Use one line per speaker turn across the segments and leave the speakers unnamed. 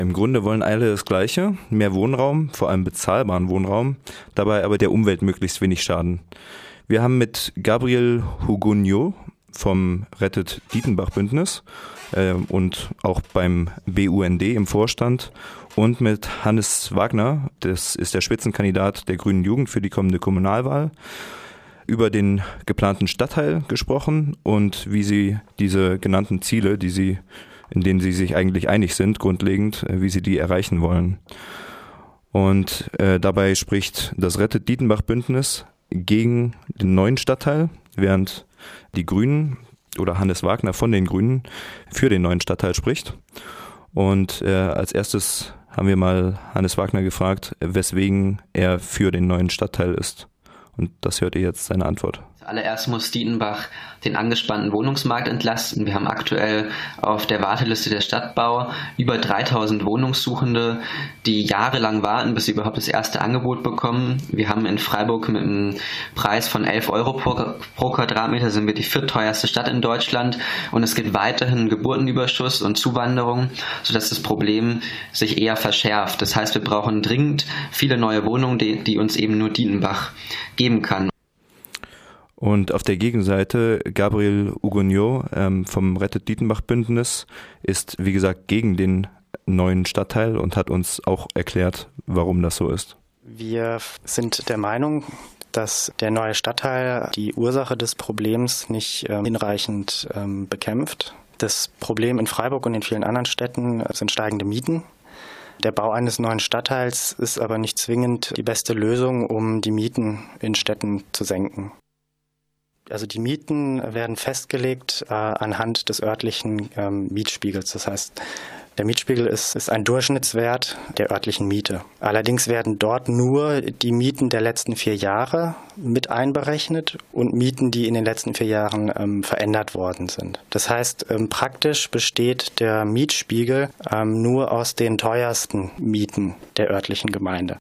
Im Grunde wollen alle das Gleiche, mehr Wohnraum, vor allem bezahlbaren Wohnraum, dabei aber der Umwelt möglichst wenig schaden. Wir haben mit Gabriel Hugonio vom Rettet Dietenbach-Bündnis und auch beim BUND im Vorstand und mit Hannes Wagner, das ist der Spitzenkandidat der Grünen Jugend für die kommende Kommunalwahl, über den geplanten Stadtteil gesprochen und wie sie diese genannten Ziele, in denen sie sich eigentlich einig sind, grundlegend, wie sie die erreichen wollen. Und dabei spricht das Rettet Dietenbach-Bündnis gegen den neuen Stadtteil, während die Grünen oder Hannes Wagner von den Grünen für den neuen Stadtteil spricht. Und als erstes haben wir mal Hannes Wagner gefragt, weswegen er für den neuen Stadtteil ist. Und das hört ihr jetzt seine Antwort.
Zuallererst muss Dietenbach den angespannten Wohnungsmarkt entlasten. Wir haben aktuell auf der Warteliste der Stadtbau über 3000 Wohnungssuchende, die jahrelang warten, bis sie überhaupt das erste Angebot bekommen. Wir haben in Freiburg mit einem Preis von 11 Euro pro Quadratmeter sind wir die viertteuerste Stadt in Deutschland und es gibt weiterhin Geburtenüberschuss und Zuwanderung, sodass das Problem sich eher verschärft. Das heißt, wir brauchen dringend viele neue Wohnungen, die uns eben nur Dietenbach geben kann.
Und auf der Gegenseite Gabriel Hugonio vom Rettet Dietenbach-Bündnis ist, wie gesagt, gegen den neuen Stadtteil und hat uns auch erklärt, warum das so ist.
Wir sind der Meinung, dass der neue Stadtteil die Ursache des Problems nicht hinreichend bekämpft. Das Problem in Freiburg und in vielen anderen Städten sind steigende Mieten. Der Bau eines neuen Stadtteils ist aber nicht zwingend die beste Lösung, um die Mieten in Städten zu senken. Also die Mieten werden festgelegt anhand des örtlichen Mietspiegels. Das heißt, der Mietspiegel ist ein Durchschnittswert der örtlichen Miete. Allerdings werden dort nur die Mieten der letzten 4 Jahre mit einberechnet und Mieten, die in den letzten 4 Jahren verändert worden sind. Das heißt, praktisch besteht der Mietspiegel nur aus den teuersten Mieten der örtlichen Gemeinde.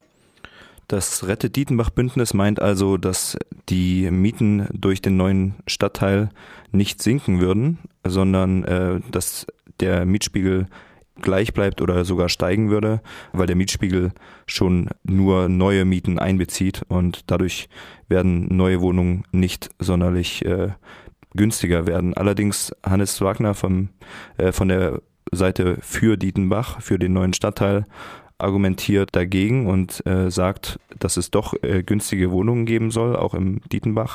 Das Rettet Dietenbach-Bündnis meint also, dass die Mieten durch den neuen Stadtteil nicht sinken würden, sondern dass der Mietspiegel gleich bleibt oder sogar steigen würde, weil der Mietspiegel schon nur neue Mieten einbezieht und dadurch werden neue Wohnungen nicht sonderlich günstiger werden. Allerdings Hannes Wagner von der Seite für Dietenbach, für den neuen Stadtteil, argumentiert dagegen und sagt, dass es doch günstige Wohnungen geben soll, auch im Dietenbach.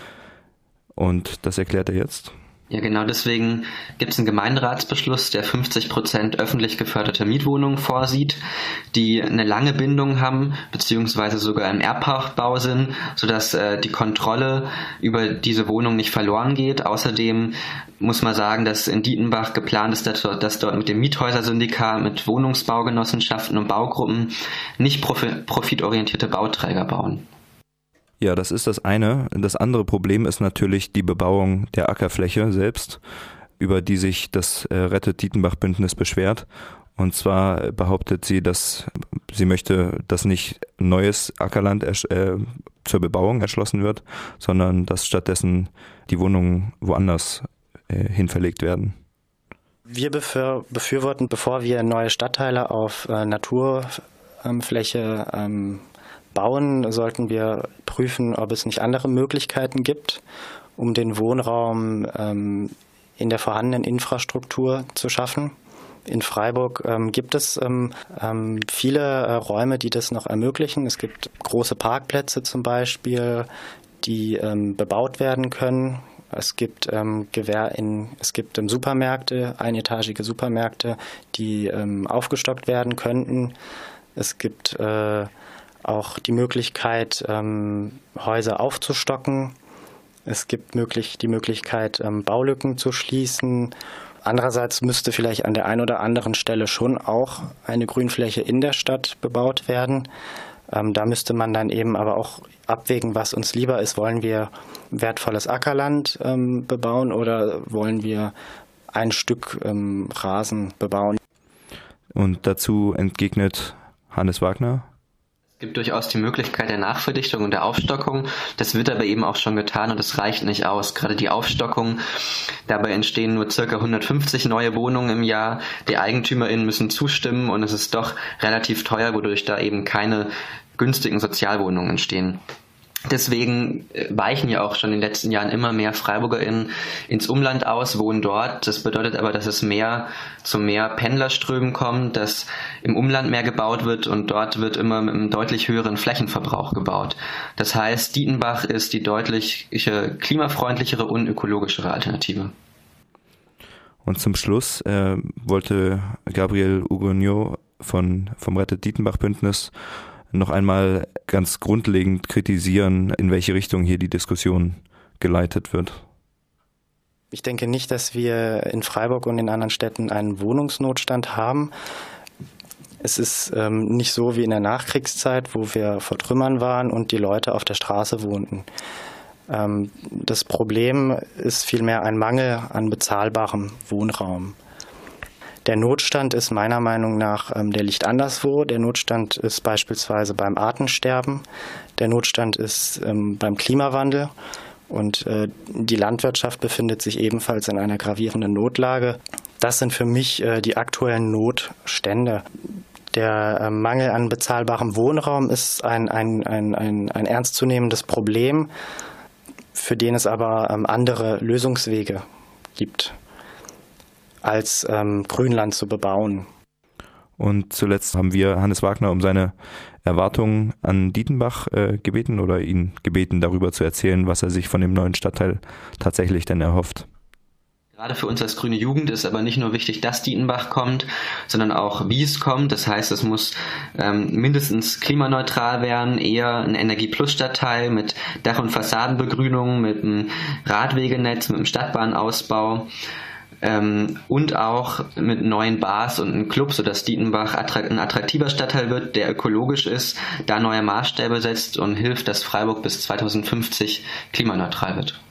Und das erklärt er jetzt.
Ja, genau deswegen gibt es einen Gemeinderatsbeschluss, der 50% öffentlich geförderte Mietwohnungen vorsieht, die eine lange Bindung haben, beziehungsweise sogar im Erbpachtbau sind, sodass die Kontrolle über diese Wohnung nicht verloren geht. Außerdem muss man sagen, dass in Dietenbach geplant ist, dass dort mit dem Miethäusersyndikat, mit Wohnungsbaugenossenschaften und Baugruppen nicht profitorientierte Bauträger bauen.
Ja, das ist das eine. Das andere Problem ist natürlich die Bebauung der Ackerfläche selbst, über die sich das Rettet Dietenbach-Bündnis beschwert. Und zwar behauptet sie, dass sie möchte, dass nicht neues Ackerland zur Bebauung erschlossen wird, sondern dass stattdessen die Wohnungen woanders hin verlegt werden.
Wir befürworten, bevor wir neue Stadtteile auf Naturfläche bauen, sollten wir prüfen, ob es nicht andere Möglichkeiten gibt, um den Wohnraum in der vorhandenen Infrastruktur zu schaffen. In Freiburg gibt es viele Räume, die das noch ermöglichen. Es gibt große Parkplätze zum Beispiel, die bebaut werden können. Es gibt Supermärkte, einetagige Supermärkte, die aufgestockt werden könnten. Es gibt auch die Möglichkeit, Häuser aufzustocken. Es gibt die Möglichkeit, Baulücken zu schließen. Andererseits müsste vielleicht an der einen oder anderen Stelle schon auch eine Grünfläche in der Stadt bebaut werden. Da müsste man dann eben aber auch abwägen, was uns lieber ist. Wollen wir wertvolles Ackerland bebauen oder wollen wir ein Stück Rasen bebauen?
Und dazu entgegnet Hannes Wagner.
Es gibt durchaus die Möglichkeit der Nachverdichtung und der Aufstockung. Das wird aber eben auch schon getan und es reicht nicht aus. Gerade die Aufstockung, dabei entstehen nur ca. 150 neue Wohnungen im Jahr. Die EigentümerInnen müssen zustimmen und es ist doch relativ teuer, wodurch da eben keine günstigen Sozialwohnungen entstehen. Deswegen weichen ja auch schon in den letzten Jahren immer mehr FreiburgerInnen ins Umland aus, wohnen dort. Das bedeutet aber, dass es zu mehr Pendlerströmen kommt, dass im Umland mehr gebaut wird und dort wird immer mit einem deutlich höheren Flächenverbrauch gebaut. Das heißt, Dietenbach ist die deutlich klimafreundlichere und ökologischere Alternative.
Und zum Schluss wollte Gabriel Hugoniot vom Rettet Dietenbach Bündnis noch einmal ganz grundlegend kritisieren, in welche Richtung hier die Diskussion geleitet wird.
Ich denke nicht, dass wir in Freiburg und in anderen Städten einen Wohnungsnotstand haben. Es ist nicht so wie in der Nachkriegszeit, wo wir vor Trümmern waren und die Leute auf der Straße wohnten. Das Problem ist vielmehr ein Mangel an bezahlbarem Wohnraum. Der Notstand ist meiner Meinung nach, der liegt anderswo. Der Notstand ist beispielsweise beim Artensterben. Der Notstand ist beim Klimawandel. Und die Landwirtschaft befindet sich ebenfalls in einer gravierenden Notlage. Das sind für mich die aktuellen Notstände. Der Mangel an bezahlbarem Wohnraum ist ein ernstzunehmendes Problem, für den es aber andere Lösungswege gibt, als Grünland zu bebauen.
Und zuletzt haben wir Hannes Wagner um seine Erwartungen an Dietenbach gebeten oder ihn gebeten, darüber zu erzählen, was er sich von dem neuen Stadtteil tatsächlich denn erhofft.
Gerade für uns als Grüne Jugend ist aber nicht nur wichtig, dass Dietenbach kommt, sondern auch, wie es kommt. Das heißt, es muss mindestens klimaneutral werden, eher ein Energie-Plus-Stadtteil mit Dach- und Fassadenbegrünung, mit einem Radwegenetz, mit einem Stadtbahnausbau. Und auch mit neuen Bars und einem Club, sodass Dietenbach ein attraktiver Stadtteil wird, der ökologisch ist, da neue Maßstäbe setzt und hilft, dass Freiburg bis 2050 klimaneutral wird.